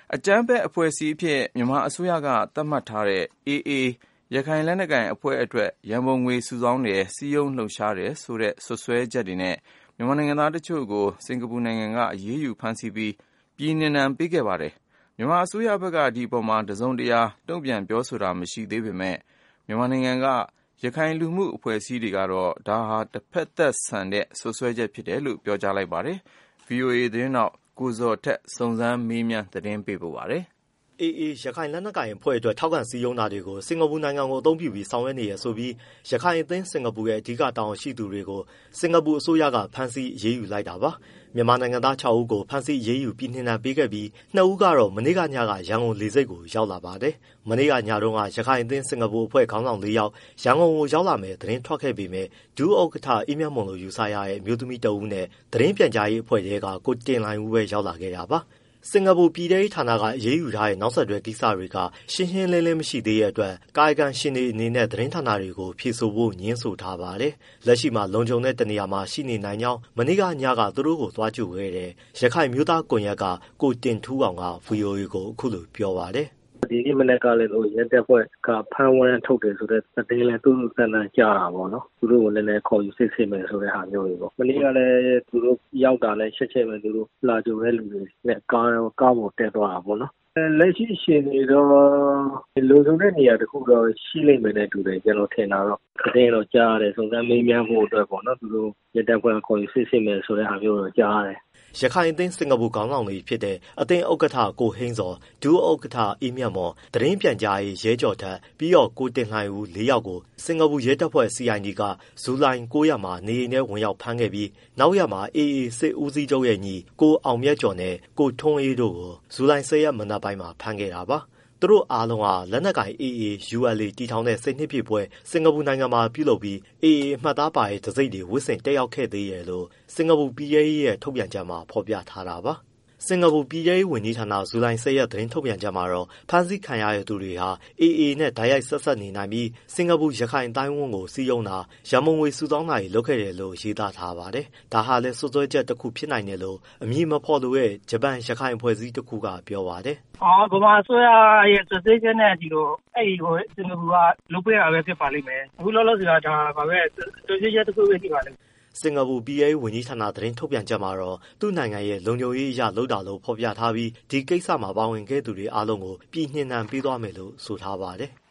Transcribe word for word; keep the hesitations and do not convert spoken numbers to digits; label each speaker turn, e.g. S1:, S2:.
S1: အကြမ်းဖက်အဖွဲ့အစည်းအဖြစ်မြန်မာအစိုးရကသတ်မှတ်ထားတဲ့ အေအေ ရခိုင်လက်နက်ကိုင်အဖွဲ့အတွက်ရန်ပုံငွေစုဆောင်းတယ်စည်းရုံးလှုပ်ရှားတယ်ဆိုတဲ့ဆွဆွဲချက်တွေနဲ့မြန်မာနိုင်ငံသားတချို့ကိုစင်ကာပူနိုင်ငံကအရေးယူဖမ်းဆီးပြီးပြည်နှင်ဒဏ်ပေးခဲ့ပါတယ်။မြန်မာအစိုးရဘက်ကဒီအပေါ်မှာတစုံတရာတုံ့ပြန်ပြောဆိုတာမရှိသေးပေမဲ့မြန်မာနိုင်ငံကရခိုင်လူမှုအဖွဲ့အစည်းတွေကတော့ဒါဟာတစ်ဖက်သက်ဆန်တဲ့ဆွဆွဲချက်ဖြစ်တယ်လို့ပြောကြားလိုက်ပါတယ်။ ဗွီအိုအေ သတင်းတော့ကိုဇော်ထက်စုံစမ်းမေးမြန်းသတင်းပေးပို့ပါတယ်။
S2: အေအေရခိုင်လက်နက်ကိုင်အဖွဲ့အတွက်ထောက်ခံစည်းရုံးတာတွေကိုစင်ကာပူနိုင်ငံကိုအသုံးပြုပြီးဆောင်ရွက်နေရဆိုပြီးရခိုင်အသင်းစင်ကာပူရဲ့အဓိကတာဝန်ရှိသူတွေကိုစင်ကာပူအစိုးရကဖမ်းဆီးအရေးယူလိုက်တာပါ။မြန်မာနိုင်ငံသားခြောက်ဦးကိုဖမ်းဆီးအရေးယူပြည်နှင်ဒဏ်ပေးခဲ့ပြီးနှစ်ဦးကတော့မနေ့ကညကရန်ကုန်လေဆိပ်ကိုရောက်လာပါတယ်။မနေ့ကညတုန်းကရခိုင်အသင်းစင်ကာပူအဖွဲ့ခေါင်းဆောင်လေးယောက်ရန်ကုန်ကိုရောက်လာမယ်သတင်းထွက်ခဲ့ပေမဲ့ဒုဥက္ကဋ္ဌအေးမြတ်မွန်လို့ယူဆရတဲ့အမျိုးသမီးတဦးနဲ့သတင်းပြန်ကြားရေးအဖွဲ့တွေကကိုတင်လှိုင်ဦးပဲရောက်လာခဲ့တာပါ။စင်ကာပူပြည်ထောင်ဌာနကအရေးယူထားတဲ့နောက်ဆက်တွဲကိစ္စတွေကရှင်းရှင်းလင်းလင်းမရှိသေးတဲ့အတွက်ကာယကံရှင်တွေအနေနဲ့သတင်းဌာနတွေကိုဖြေဆိုဖို့ညှင်းဆိုထားပါတယ်။လက်ရှိမှာလုံခြုံတဲ့တနေရာမှာရှိနေနိုင်ကြောင်းမနေ့ကညကသူတို့ကိုသွားကြိုခဲ့တဲ့ရခိုင်မျိုးသားကွန်ရက်ကကိုတင်ထူးအောင်က ဗွီအိုအေကိုအခုလိုပြောပါတယ်
S3: ။ဒီနေ့မနေ့ကလည်းလို့ရဲတပ်ဖွဲ့ကဖမ်းဝရမ်းထုတ်တယ်ဆိုတဲ့သတင်းလည်းသူတို့ကလည်းကြားတာပေါ့နော်သူတို့ကလည်းလည်းခေါ်ယူစစ်ဆေးမယ်ဆိုတဲ့ဟာမျိုးတွေပေါ့မနေ့ကလည်းသူတို့ရောက်တာလည်းချက်ချက်ပဲသူတို့လာကြိုတဲ့လူတွေနဲ့ကားကားပေါ်တက်သွားတာပေါ့နော်လက်ရှိရှင်နေတော့လုံခြုံတဲ့နေရာတခုတော့ရှိလိမ့်မယ်နဲ့တူတယ်ကျွန်တော်ထင်တာတော့သတင်းတော့ကြားရတယ်စုံစမ်းမေးမြန်းဖို့အတွက်ပေါ့နော်သူတို့ရဲတပ်ဖွဲ့ခေါ်ယူစစ်ဆေးမယ်ဆိုတဲ့ဟာမျိုးတော့ကြားရတယ်
S2: ရခိုင်အသင်းစင်ကာပူခေါင်းဆောင်တွေဖြစ်တဲ့အသင်းဥက္ကဋ္ဌကိုဟိန်းစော်ဒုဥက္ကဋ္ဌအေးမြတ်မော်သတင်းပြန်ကြားရေးရဲကျော်ထက်ပြီးတော့ကိုတင်လှိုင်ဦးလေးယောက်ကိုစင်ကာပူရဲတပ်ဖွဲ့ စီအိုင်ဒီ ကဇူလိုင်၉ရက်မှာနေအိမ်ထဲဝင်ရောက်ဖမ်းခဲ့ပြီးနောက်ရက်မှာအေအေစစ်ဦးစီးချုပ်ရဲ့ညီကိုအောင်မြတ်ကျော်နဲ့ကိုထွန်းအေးတို့ကိုဇူလိုင်၁၀ရက်မနက်ပိုင်းမှာဖမ်းခဲ့တာပါသူတို့အားလုံးဟာလက်နက်ကိုင် အေအေ ယူအယ်အေ တည်ထောင်တဲ့စိတ်နှစ်ပြည့်ပွဲစင်ကာပူနိုင်ငံမှာပြုလုပ်ပြီး အေအေ အမှတ်သားပါတဲ့တံဆိပ်တွေဝတ်ဆင်တက်ရောက်ခဲ့သေးတယ်လို့စင်ကာပူပြည်ထဲရေးရဲ့ထုတ်ပြန်ချက်မှာဖော်ပြထားတာပါစင်ကာပူပြည်ထဲရေးဝန်ကြီးဌာနဇူလိုင်၁၀ရက်သတင်းထုတ်ပြန်ချက်မှာတော့ဖမ်းဆီးခံရတဲ့သူတွေဟာ အေအေ နဲ့ဓာတ်ရိုက်ဆက်ဆက်နေနိုင်ပြီးစင်ကာပူရခိုင်တိုင်းဝန်ကိုစီးရုံးတာရန်မုံငွေစုဆောင်းတာတွေလုပ်ခဲ့တယ်လို့ရေးသားထားပါတယ်။ဒါဟာလည်းစွပ်စွဲချက်တစ်ခုဖြစ်နိုင်တယ်လို့အမည်မဖော်လို့ရဲ့ဂျပန်ရခိုင်အဖွဲ့အစည်းတစ်ခုကပြောပါတယ်
S4: ။အော်ဗမာဆိုရရဲ့စွပ်စွဲချက်နဲ့ဒီလိုအဲ့ဒီဟိုစင်ကာပူကလုပ်ပေးတာပဲဖြစ်ပါလိမ့်မယ်။အခုလောလောဆယ်ကဒါပါပဲစွပ်စွဲချက်တစ်ခုပဲရှိပါလိမ့်မယ်။
S2: စင်ကာပူပြည်ထဲရေးဝန်ကြီးဌာနသတင်းထုတ်ပြန်ချက်မှာတော့သူ့နိုင်ငံရဲ့လုံခြုံရေးအရလုပ်တာလို့ဖော်ပြထားပြီးဒီကိစ္စမှာပါဝင်ခဲ့သူတွေအားလုံးကိုပြည်နှင်ဒဏ်ပေးသွားမယ်လို့ဆိုထားပါတယ်။